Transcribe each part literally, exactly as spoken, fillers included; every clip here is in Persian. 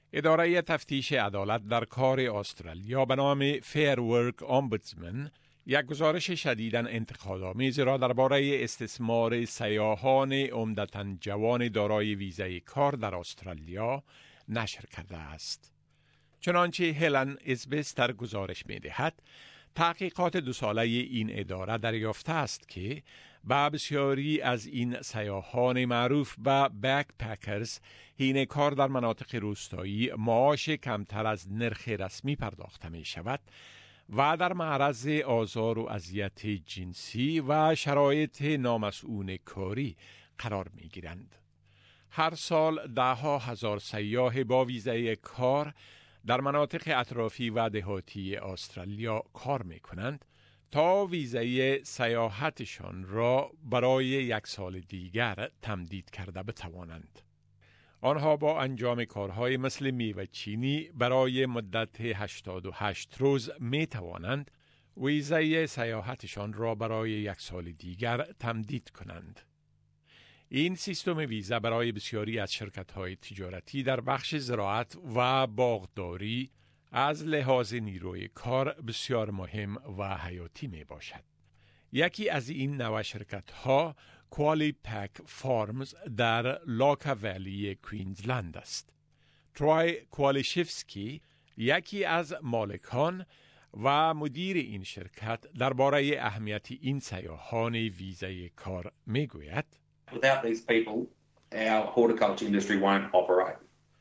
اداره تفتیش عدالت در کار استرالیا به نام فیر ورک امبودسمن یک گزارش شدیداً انتقادآمیز را درباره استثمار سیاحان عمدتاً جوان دارای ویزای کار در استرالیا نشر کرده است. چنانچه هلن اسبس در گزارش می دهد، تحقیقات دو ساله این اداره دریافته است که با بسیاری از این سیاحان معروف به بک پکرز حین کار در مناطق روستایی معاش کمتر از نرخ رسمی پرداخته می شود و در معرض آزار و اذیت جنسی و شرایط نامسئول کاری قرار می گیرند. هر سال ده ها هزار سیاح با ویزای کار در مناطق اطرافی و دهاتی استرالیا کار می کنند تا ویزای سیاحتشان را برای یک سال دیگر تمدید کرده بتوانند. آنها با انجام کارهای مثل میوه چینی برای مدت هشتاد و هشت روز می توانند ویزای سیاحتشان را برای یک سال دیگر تمدید کنند. این سیستم ویزا برای بسیاری از شرکت‌های تجارتی در بخش زراعت و باغداری از لحاظ نیروی کار بسیار مهم و حیاتی می باشد. یکی از این نوع شرکت‌ها کوالی پک فارمز در لاکا ولی کوینزلند است. ترای کوالیشفسکی یکی از مالکان و مدیر این شرکت درباره اهمیت این سیاحان ویزای کار می گوید: Without these people, our horticulture industry won't operate.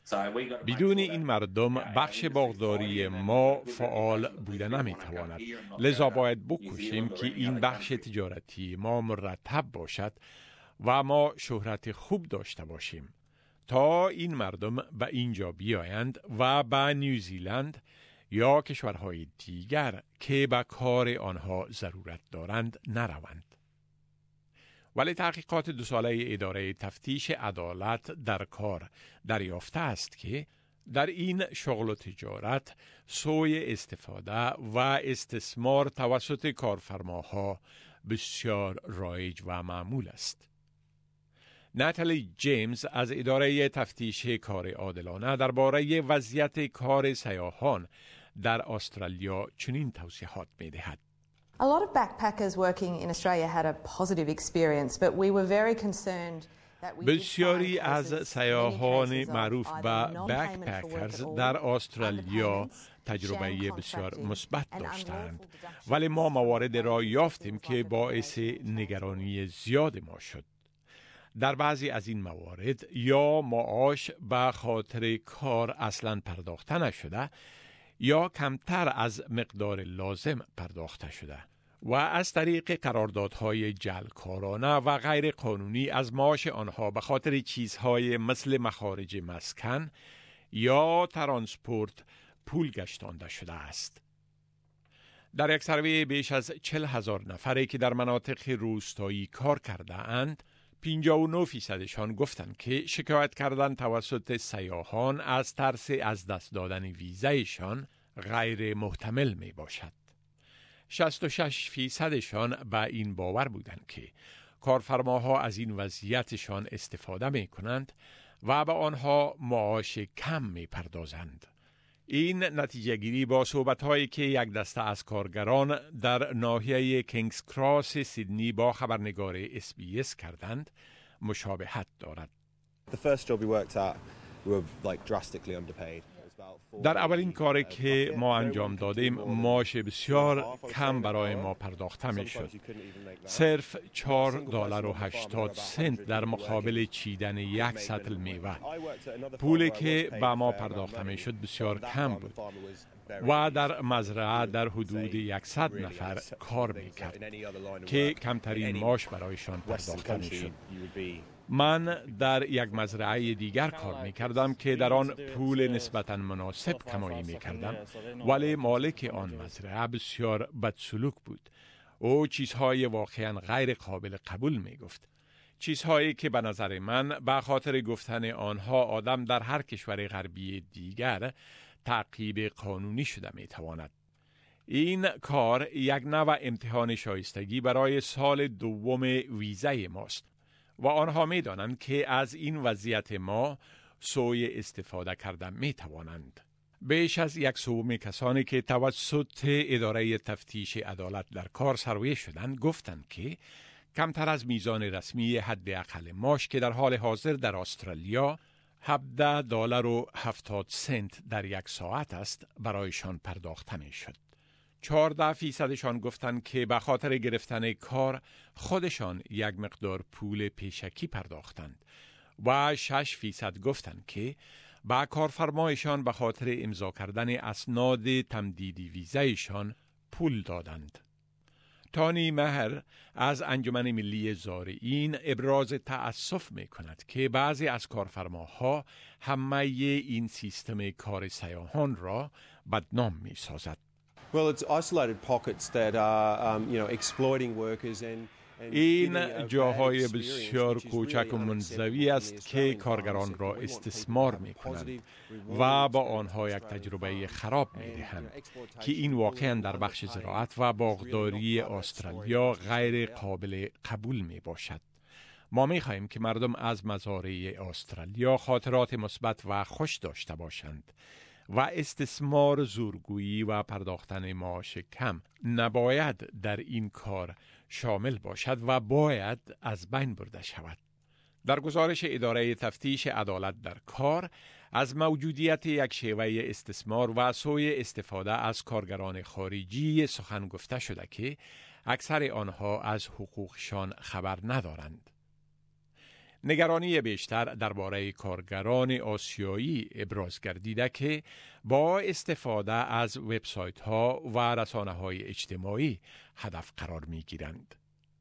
بدون این مردم بخش باغداری ما فعال بوده نمیتواند. لذا باید بکوشیم که این بخش تجارتی ما مرتب باشد و ما شهرت خوب داشته باشیم تا این مردم به اینجا بیایند و به نیوزیلند یا کشورهای دیگر که به کار آنها ضرورت دارند نروند. ولی تحقیقات دو ساله اداره تفتیش عدالت در کار دریافته است که در این شغل و تجارت سوء استفاده و استثمار توسط کارفرماها بسیار رایج و معمول است. ناتالی جیمز از اداره تفتیش کار عادلانه درباره وضعیت کار سیاحان در استرالیا چنین توضیحات می‌دهد: A lot of backpackers working in Australia had a positive experience, but we were very concerned that we بسیاری از سیاحان معروف به بکپکرز در استرالیا تجربه بسیار مثبت داشتند، ولی ما موارد را یافتیم که باعث نگرانی زیاد ما شد. در بعضی از این موارد یا معاش به خاطر کار اصلاً پرداخته نشده یا کمتر از مقدار لازم پرداخته شده و از طریق قراردادهای جعلکارانه و غیر قانونی از معاش آنها به خاطر چیزهای مثل مخارج مسکن یا ترانسپورت پول گشتانده شده است. در یک سروی بیش از چهل هزار نفری که در مناطق روستایی کار کرده اند، پنجاه و نه فیصدشان گفتند که شکایت کردن توسط سیاحان از ترس از دست دادن ویزایشان غیر محتمل می باشد. شصت و شش فیصدشان به این باور بودند که کارفرماها از این وضعیتشان استفاده می کنند و به آنها معاش کم می پردازند. این نتیجه گیری با صحبت‌هایی که یک دسته از کارگران در ناحیه کینگز کراس سیدنی با خبرنگار اس بی اس کردند مشابهت دارد. The first job we worked at, we were like drastically underpaid. در اولین کاری که ما انجام دادیم معاش بسیار کم برای ما پرداخته می شد. صرف چهار دلار و هشتاد سنت در مقابل چیدن یک سطل میوه. پولی که به ما پرداخته می شد بسیار کم بود و در مزرعه در حدود صد نفر کار می کرد که کمترین معاش برایشان پرداخته می شد. من در یک مزرعه دیگر کار می کردم که در آن پول نسبتاً مناسب کمایی می کردم، ولی مالک آن مزرعه بسیار بدسلوک بود. او چیزهای واقعاً غیر قابل قبول می گفت. چیزهایی که به نظر من به خاطر گفتن آنها آدم در هر کشور غربی دیگر تعقیب قانونی شده می تواند. این کار یک نوع امتحان شایستگی برای سال دوم ویزای ماست و آنها می دانند که از این وضعیت ما سوء استفاده کرده می توانند. بیش از یک سوم کسانی که توسط اداره تفتیش عدالت در کار سرویه شدند گفتند که کمتر از میزان رسمی حداقل معاش که در حال حاضر در استرالیا هفده دلار و هفتاد سنت در یک ساعت است برایشان پرداخته می شد. چهارده فیصدشان گفتند که به خاطر گرفتن کار خودشان یک مقدار پول پیشکی پرداختند و شش فیصد گفتند که با کارفرمایشان به خاطر امضا کردن اسناد تمدیدی ویزایشان پول دادند. تانی مهر از انجمن ملی زارعین ابراز تأسف می کند که بعضی از کارفرماها همه این سیستم کار سیاحان را بدنام می سازد. Well, it's isolated pockets that are, um, you know, exploiting workers and این جاهای بسیار کوچک و منزوی است که کارگران را استثمار می کنند و با آنها یک تجربه خراب می دهند که این واقعا در بخش زراعت و باغداری استرالیا غیر قابل قبول می باشد. ما می خواهیم که مردم از مزارع استرالیا خاطرات مثبت و خوش داشته باشند و استثمار زورگویی و پرداختن معاش کم نباید در این کار شامل باشد و باید از بین برده شود. در گزارش اداره تفتیش عدالت در کار از موجودیت یک شیوه استثمار و سوء استفاده از کارگران خارجی سخن گفته شده که اکثر آنها از حقوقشان خبر ندارند. نگرانی بیشتر درباره کارگران آسیایی ابراز گردیده که با استفاده از وبسایت ها و رسانه های اجتماعی هدف قرار می گیرند.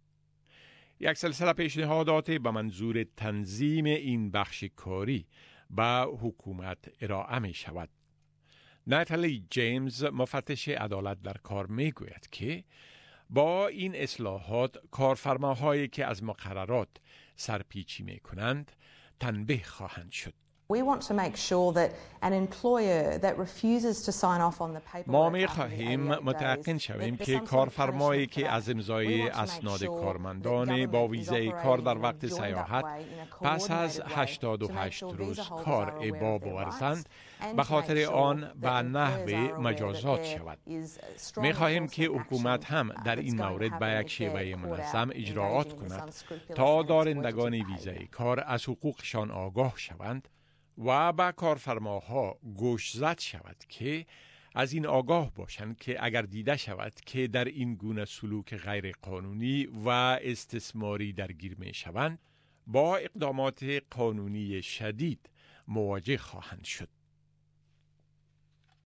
یک سلسله پیشنهادات به منظور تنظیم این بخش کاری به حکومت ارائه می شود. ناتالی جیمز مفتش عدالت در کار می گوید که با این اصلاحات کارفرماهایی که از مقررات سرپیچی می کنند تنبیه خواهند شد. We want to make sure that an employer that refuses to sign off on the paperwork ما می خواهیم متيقن شویم که کارفرمایی که از امضای اسناد کارمندان با ویزای کار در وقت سیاحت پس از هشتاد و هشت روز کار ابا بورزند به خاطر آن به نحو مجازات شود. می خواهیم که حکومت هم در این مورد به یک شیوه منظم اجراعات کند تا دارندگان ویزای کار از حقوقشان آگاه شوند و به کارفرماها گوشزد شود که از این آگاه باشند که اگر دیده شود که در این گونه سلوک غیر قانونی و استثماری درگیر می شوند با اقدامات قانونی شدید مواجه خواهند شد.